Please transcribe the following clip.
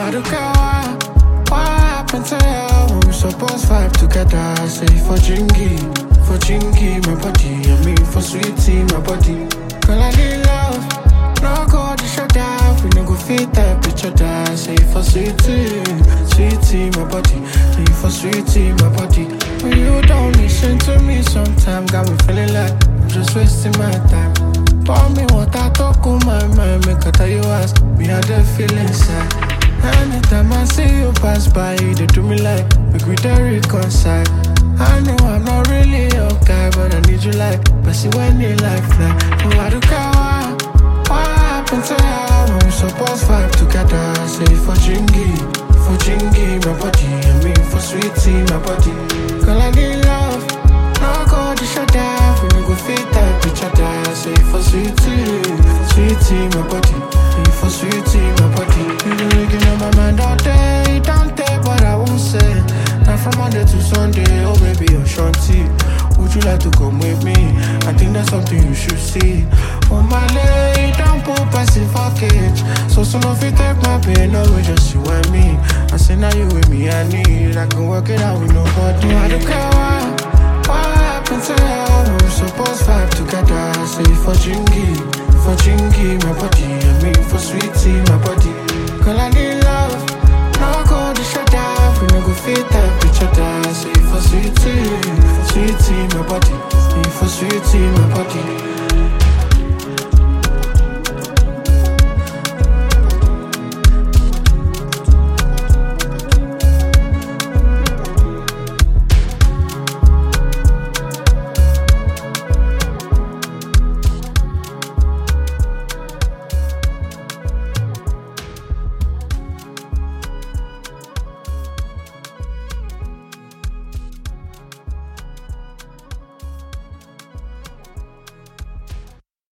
I don't care what happened to you. We supposed vibe together. Say for Jingy, my body. I mean for sweetie, my body. Girl, I need love. No go to shut down. We no go fit that bitch other. Say for sweetie, my body. Say for sweetie, my body. When you don't listen to me, sometimes got me feeling like I'm just wasting my time. Pour me water, talk on my mind. Make I tell you as me had the feeling sad. Anytime I see you pass by, they do me like make we dey reconcile. I know I'm not really your guy, but I need you like Bessie when you like fly. Oh, I don't care what happened to you. We supposed vibe together. Say for Jingy, my body. I mean for sweetie, my body. Girl, I need love. No go to shut down. We no go fit that bitch other. Say for sweetie, my body. Say for sweetie, my body. You been looking on my mind all day, don't take what I won't say. Now from Monday to Sunday, oh baby, you're shanty. Would you like to come with me? I think that's something you should see. On my leg, don't put passive package. So soon if you take my pain away, just you and me. I say now you with me, I need. I can work it out with nobody. I don't care what happened to you. We supposed vibe together. Say for Jingy, my body. I mean for sweetie, my body. Girl, I need love. No go to shut down. We no go fit that bitch other. Say for sweetie, my body. Say for sweetie, my body.